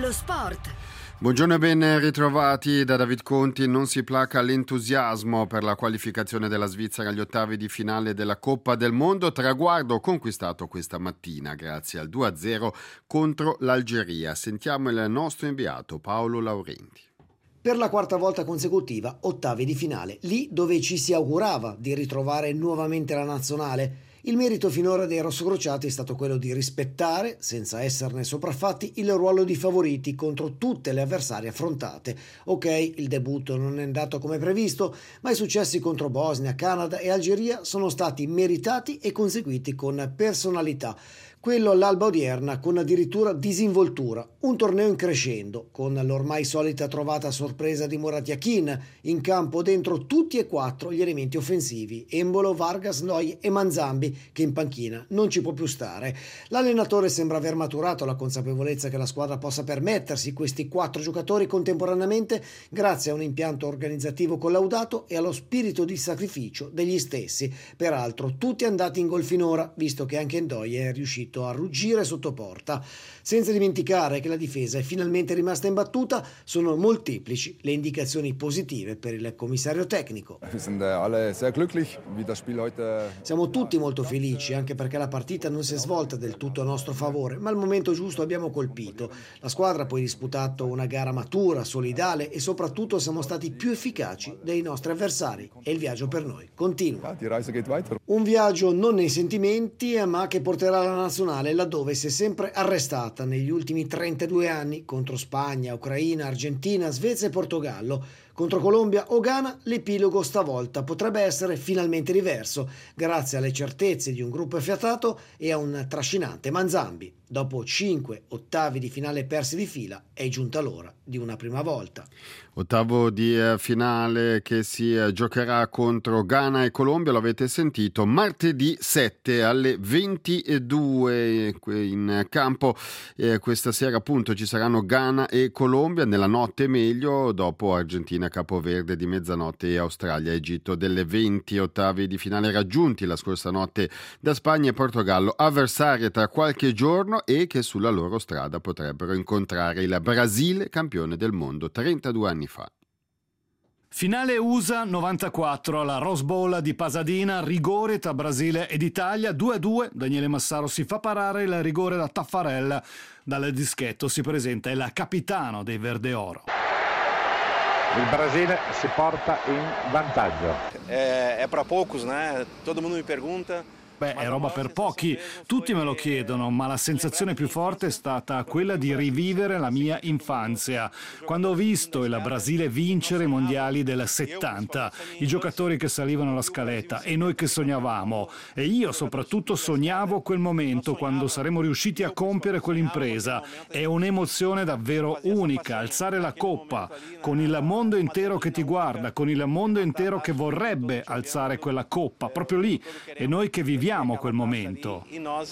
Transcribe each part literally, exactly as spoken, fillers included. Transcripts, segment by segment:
lo sport. Buongiorno e ben ritrovati da David Conti. Non si placa l'entusiasmo per la qualificazione della Svizzera agli ottavi di finale della Coppa del Mondo, traguardo conquistato questa mattina grazie al due a zero contro l'Algeria. Sentiamo il nostro inviato Paolo Laurenti. Per la quarta volta consecutiva, ottavi di finale, lì dove ci si augurava di ritrovare nuovamente la nazionale. Il merito finora dei rossocrociati è stato quello di rispettare, senza esserne sopraffatti, il ruolo di favoriti contro tutte le avversarie affrontate. Ok, il debutto non è andato come previsto, ma i successi contro Bosnia, Canada e Algeria sono stati meritati e conseguiti con personalità. Quello all'alba odierna con addirittura disinvoltura, un torneo in crescendo, con l'ormai solita trovata sorpresa di Murat Yakin, in campo dentro tutti e quattro gli elementi offensivi, Embolo, Vargas, Noi e Manzambi, che in panchina non ci può più stare. L'allenatore sembra aver maturato la consapevolezza che la squadra possa permettersi questi quattro giocatori contemporaneamente grazie a un impianto organizzativo collaudato e allo spirito di sacrificio degli stessi. Peraltro tutti andati in gol finora, visto che anche Ndoye è riuscito a ruggire sotto porta. Senza dimenticare che la difesa è finalmente rimasta imbattuta, sono molteplici le indicazioni positive per il commissario tecnico. Siamo tutti molto felici, anche perché la partita non si è svolta del tutto a nostro favore, ma al momento giusto abbiamo colpito. La squadra ha poi disputato una gara matura, solidale e soprattutto siamo stati più efficaci dei nostri avversari e il viaggio per noi continua. Un viaggio non nei sentimenti, ma che porterà la nazionale laddove si è sempre arrestata negli ultimi trentadue anni contro Spagna, Ucraina, Argentina, Svezia e Portogallo. Contro Colombia o Ghana l'epilogo stavolta potrebbe essere finalmente diverso grazie alle certezze di un gruppo affiatato e a un trascinante Manzambi. Dopo cinque ottavi di finale persi di fila è giunta l'ora di una prima volta. Ottavo di eh, finale che si eh, giocherà contro Ghana e Colombia, lo avete sentito, martedì sette alle ventidue in campo. Eh, questa sera appunto ci saranno Ghana e Colombia, nella notte meglio, dopo Argentina, Capoverde di mezzanotte e Australia, Egitto delle venti, ottavi di finale raggiunti la scorsa notte da Spagna e Portogallo, avversarie tra qualche giorno e che sulla loro strada potrebbero incontrare il Brasile, campione del mondo trentadue anni fa. Finale U S A novantaquattro alla Rose Bowl di Pasadena, rigore tra Brasile ed Italia, due a due, Daniele Massaro si fa parare il rigore da Taffarel, dal dischetto si presenta il capitano dei Verde Oro. Il Brasile si porta in vantaggio. È, è per poucos, né? Todo mundo mi pergunta. Beh, è roba per pochi, tutti me lo chiedono, ma la sensazione più forte è stata quella di rivivere la mia infanzia, quando ho visto il Brasile vincere i mondiali del settanta, i giocatori che salivano la scaletta e noi che sognavamo, e io soprattutto sognavo quel momento quando saremo riusciti a compiere quell'impresa. È un'emozione davvero unica, alzare la coppa, con il mondo intero che ti guarda, con il mondo intero che vorrebbe alzare quella coppa, proprio lì, e noi che viviamo quel momento.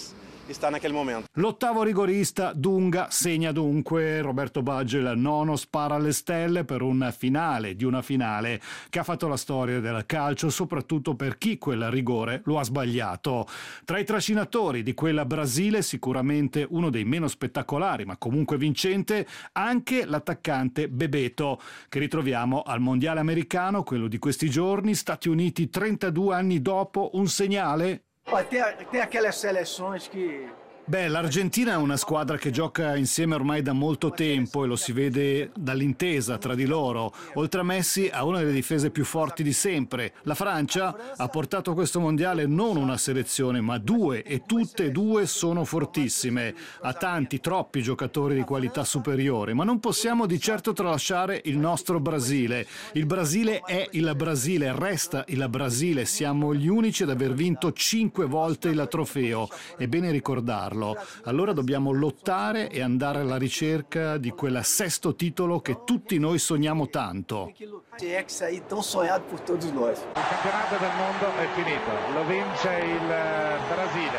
L'ottavo rigorista Dunga segna dunque, Roberto Baggio il nono spara alle stelle per un finale di una finale che ha fatto la storia del calcio, soprattutto per chi quel rigore lo ha sbagliato. Tra i trascinatori di quel Brasile sicuramente uno dei meno spettacolari ma comunque vincente anche l'attaccante Bebeto, che ritroviamo al mondiale americano, quello di questi giorni, Stati Uniti trentadue anni dopo, un segnale. Tem, tem aquelas seleções que Beh, l'Argentina è una squadra che gioca insieme ormai da molto tempo e lo si vede dall'intesa tra di loro. Oltre a Messi ha una delle difese più forti di sempre. La Francia ha portato a questo mondiale non una selezione ma due, e tutte e due sono fortissime. Ha tanti, troppi giocatori di qualità superiore, ma non possiamo di certo tralasciare il nostro Brasile. Il Brasile è il Brasile, resta il Brasile. Siamo gli unici ad aver vinto cinque volte il trofeo. È bene ricordarlo. Allora dobbiamo lottare e andare alla ricerca di quel sesto titolo che tutti noi sogniamo tanto. Il campionato del mondo è finito, lo vince il Brasile.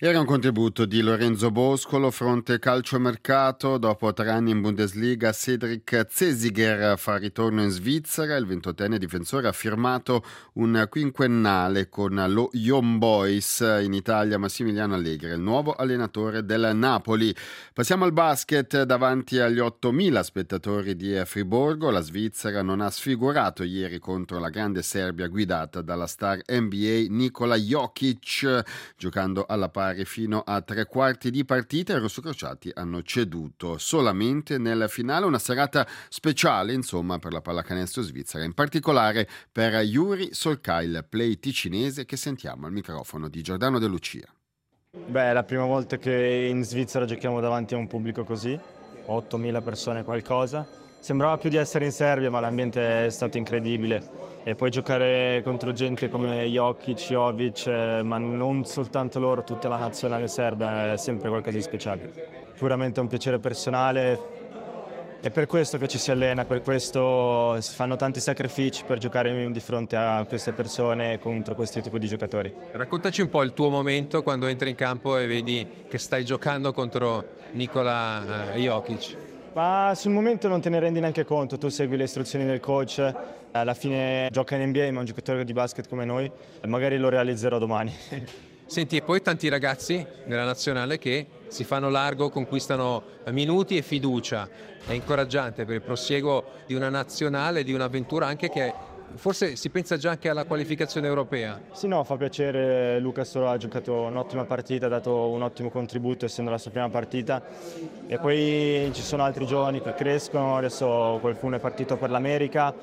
Era un contributo di Lorenzo Boscolo, fronte calciomercato. Dopo tre anni in Bundesliga, Cedric Zesiger fa ritorno in Svizzera. Il ventottenne difensore ha firmato un quinquennale con lo Young Boys. In Italia Massimiliano Allegri è il nuovo allenatore del Napoli. Passiamo al basket. Davanti agli ottomila spettatori di Friburgo, la Svizzera non ha sfigurato ieri contro la grande Serbia guidata dalla star N B A Nikola Jokic, giocando alla pari fino a tre quarti di partita. I rossocrociati hanno ceduto solamente nel finale. Una serata speciale, insomma, per la pallacanestro svizzera, in particolare per Yuri Solkai, il play ticinese, che sentiamo al microfono di Giordano De Lucia. Beh, è la prima volta che in Svizzera giochiamo davanti a un pubblico così, ottomila persone qualcosa. Sembrava più di essere in Serbia, ma l'ambiente è stato incredibile. E poi giocare contro gente come Jokic, Jovic, eh, ma non soltanto loro, tutta la nazionale serba, è sempre qualcosa di speciale. Puramente un piacere personale, è per questo che ci si allena, per questo si fanno tanti sacrifici per giocare di fronte a queste persone contro questo tipo di giocatori. Raccontaci un po' il tuo momento quando entri in campo e vedi che stai giocando contro Nikola eh, Jokic. Ma sul momento non te ne rendi neanche conto, tu segui le istruzioni del coach, alla fine gioca in N B A ma un giocatore di basket come noi, magari lo realizzerò domani. Senti, e poi tanti ragazzi nella nazionale che si fanno largo, conquistano minuti e fiducia, è incoraggiante per il prosieguo di una nazionale, di un'avventura anche che forse si pensa già anche alla qualificazione europea. Sì, no, fa piacere. Luca Soro ha giocato un'ottima partita, ha dato un ottimo contributo essendo la sua prima partita, e poi ci sono altri giovani che crescono, adesso qualcuno è partito per l'America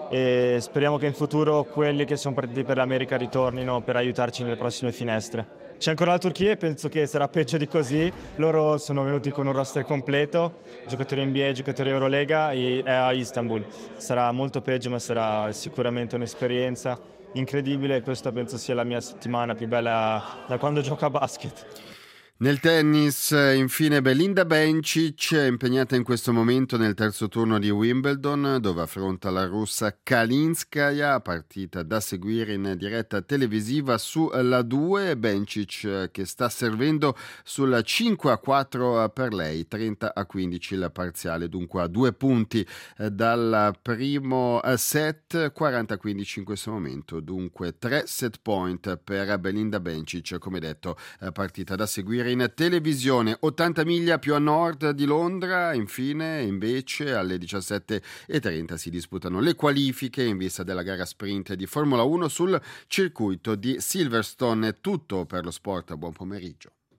e speriamo che in futuro quelli che sono partiti per l'America ritornino per aiutarci nelle prossime finestre. C'è ancora la Turchia e penso che sarà peggio di così. Loro sono venuti con un roster completo, giocatori N B A, giocatori Eurolega, e è a Istanbul. Sarà molto peggio, ma sarà sicuramente un'esperienza incredibile. Questa penso sia la mia settimana più bella da quando gioco a basket. Nel tennis, infine, Belinda Bencic è impegnata in questo momento nel terzo turno di Wimbledon, dove affronta la russa Kalinskaya, partita da seguire in diretta televisiva su La due. Bencic che sta servendo sul cinque a quattro per lei, trenta a quindici il parziale, dunque a due punti dal primo set, quaranta a quindici in questo momento, dunque tre set point per Belinda Bencic, come detto, partita da seguire in televisione. ottanta miglia più a nord di Londra, infine, invece alle diciassette e trenta si disputano le qualifiche in vista della gara sprint di Formula uno sul circuito di Silverstone. È tutto per lo sport, buon pomeriggio.